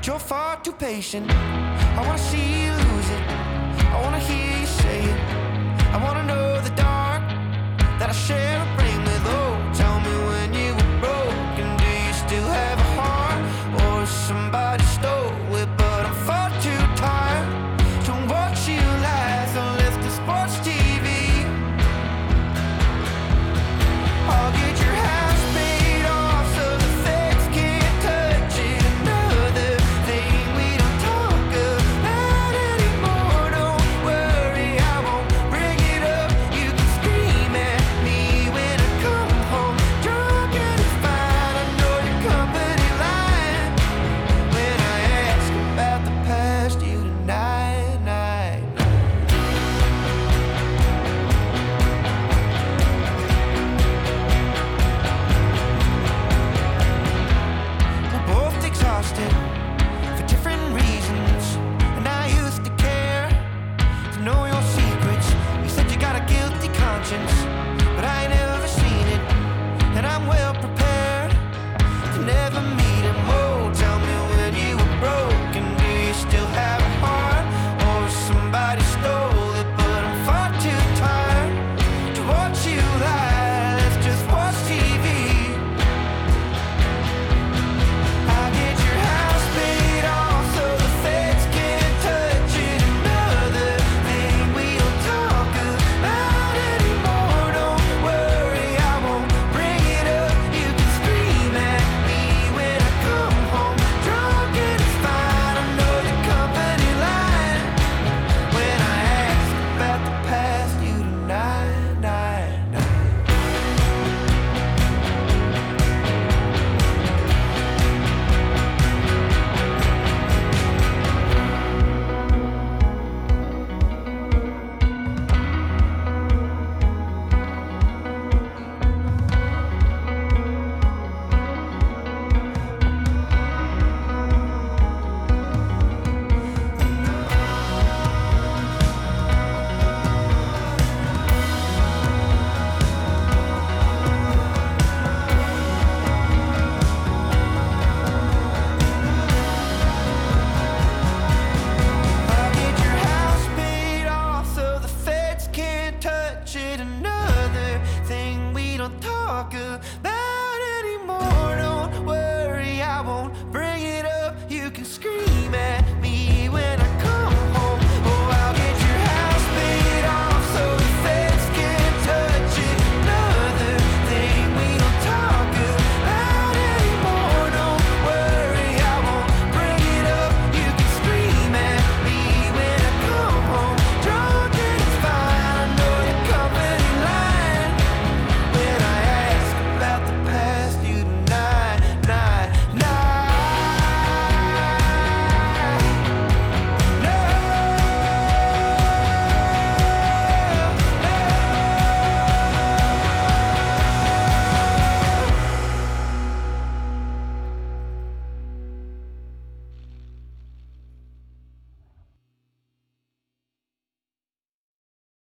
you're far too patient. I wanna see you lose it. I wanna hear you say it. I wanna know the dark that I share a brain with. Oh, tell me when you were broken. Do you still have a heart, or is somebody stole it? But I'm far too tired to watch you laugh and lift the sports TV. I'll get your house paid off so the feds can't touch it. Another thing we don't talk about anymore. Don't worry, I won't bring it up. You can scream at me when I come home drunk and it's fine. I know your company line when I ask about the past you tonight. We're both exhausted,